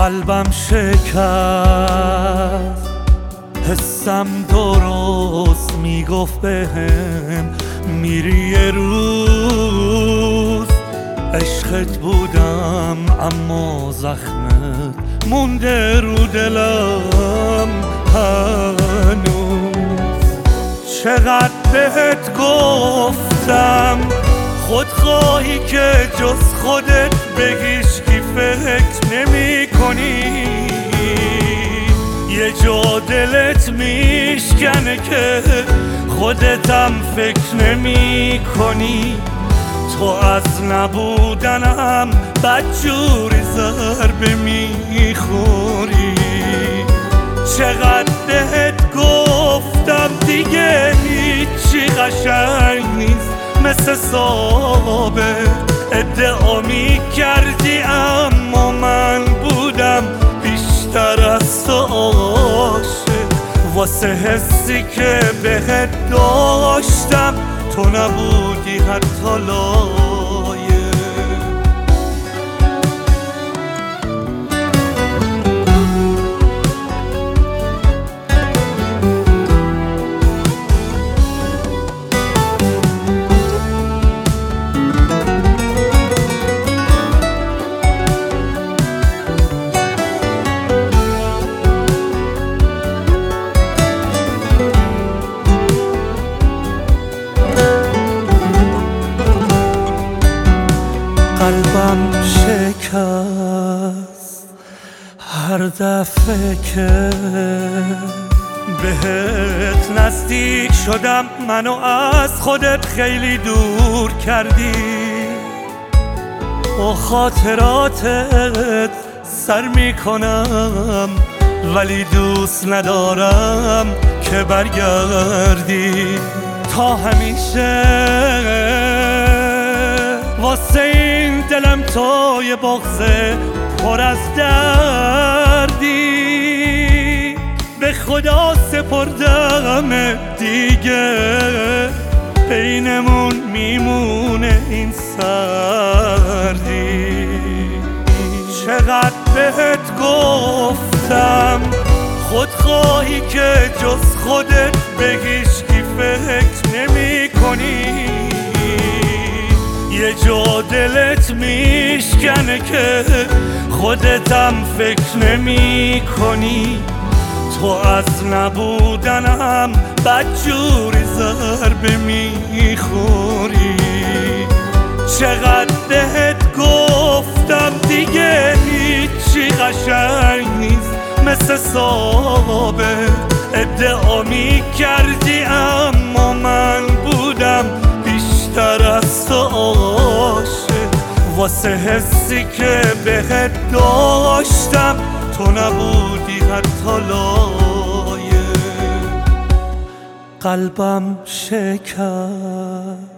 قلبم شکست، حسم درست میگفت بهم میری یه روز. عشقت بودم اما زخمت مونده رو دلم هنوز. چقدر بهت گفتم خودخواهی که جز خودت به هیچکی فکر نمی کنی. یه جا دلت میشکنه که خودتم فکر نمی کنی. تو از نبودنم بدجوری ضربه میخوری. چقدر بهت گفتم دیگه هیچی قشنگ نیست مثل سابق. ادعا میکردی اما من بودم بیشتر از تو عاشق. واسه حسی که بهت داشتم تو نبودی حتی لایق. قلبم شکست هر دفعه که بهت نزدیک شدم. منو از خودت خیلی دور کردی. با خاطراتت سر میکنم ولی دوست ندارم که برگردی. تا همیشه واسه این دلم تو یه بغض پر از دردی. به خدا سپردم دیگه بینمون میمونه این سردی. چقدر بهت گفتم خودخواهی که جز خودت به هیچکی فکر نمی کنی. یه جا دلت میشکنه که خودتم فکر نمی کنی. تو از نبودنم بدجوری ضربه میخوری. چقدر بهت گفتم دیگه هیچی قشنگ نیست مثل سابق. ادعا میکردی اما من بودم بیشتر از تو عاشق. واسه حسی که بهت داشتم تو نبودی حتی لایق. قلبم شکست